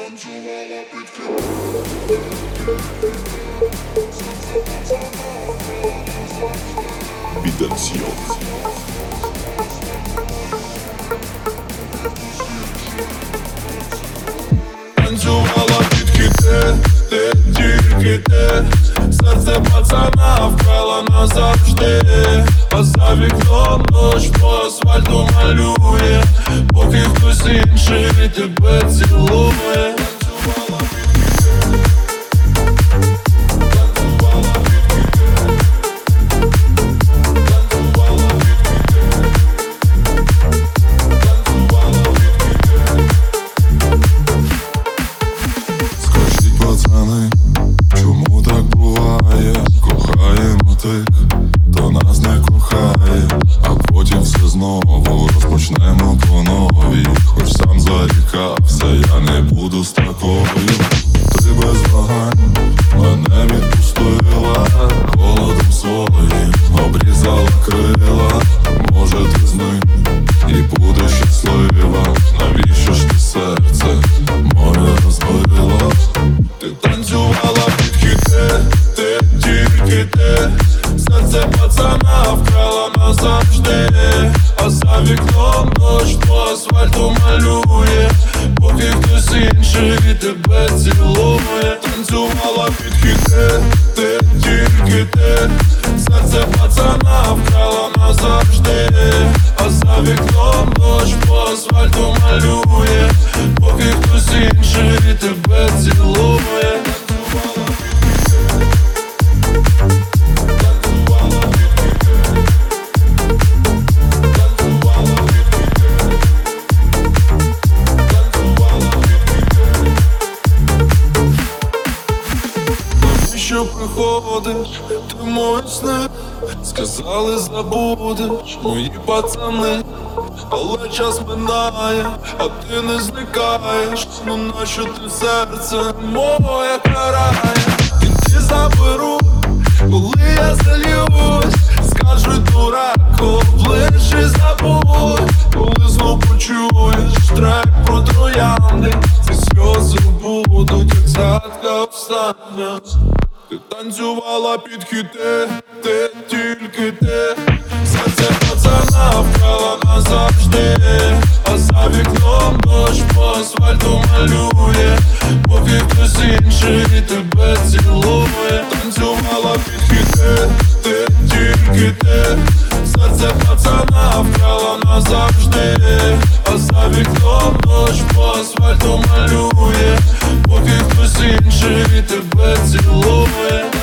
Bidension. Танцювала під хіти, ти, тільки ти. Серце пацана вкрала назавжди. А за вікном дощ по асфальту малює, поки хтось інший тебе цілує. Танцювала під хіти, танцювала під хіти, танцювала під хіти, танцювала під хіти. Скажіть, пацани, чому так буває? Кохаємо тих, хто нас не кохає, а потім все знову розпочнемо по новій. Хоч сам зарікався, я не буду з такою. Ти без вагань мене відпустила, холодом своїм обрізала крила. Може ти з ним і будеш щаслива. Навіщо ж ти серце моє розбила? Ти танцювала під хіти, ти, тільки ти. Серце пацана вкрала назавжди. А за вікном дощ по асфальту малює, поки хтось інший тебе цілує. Танцювала під хіти, ти, тільки ти. Серце пацана вкрала назавжди. А за вікном дощ по асфальту малює, поки хтось інший тебе цілує. Танцювала під хіти, танцювала під хіти, танцювала під хіти, танцювала під хіти. Навіщо приходиш, ти в мої сни? Сказали забудеш мої пацани, але час минає, а ти не зникаєш. Ну нащо ти серце моє карає? Кінці заберу, коли я зальюсь. Скажуть дураку, обличчя забудь. Коли знов почуєш трек про троянди, ці сльози будуть, як згадка остання. Ти танцювала під хіти, ти, тільки ти. Серце пацана вкрала назавжди. А за вікном дощ по асфальту малює, поки хтось інший тебе цілує. Танцювала під хіти, ти, тільки ти. Серце пацана вкрала назавжди. А за вікном дощ по асфальту малює, поки хтось інший тебе цілує.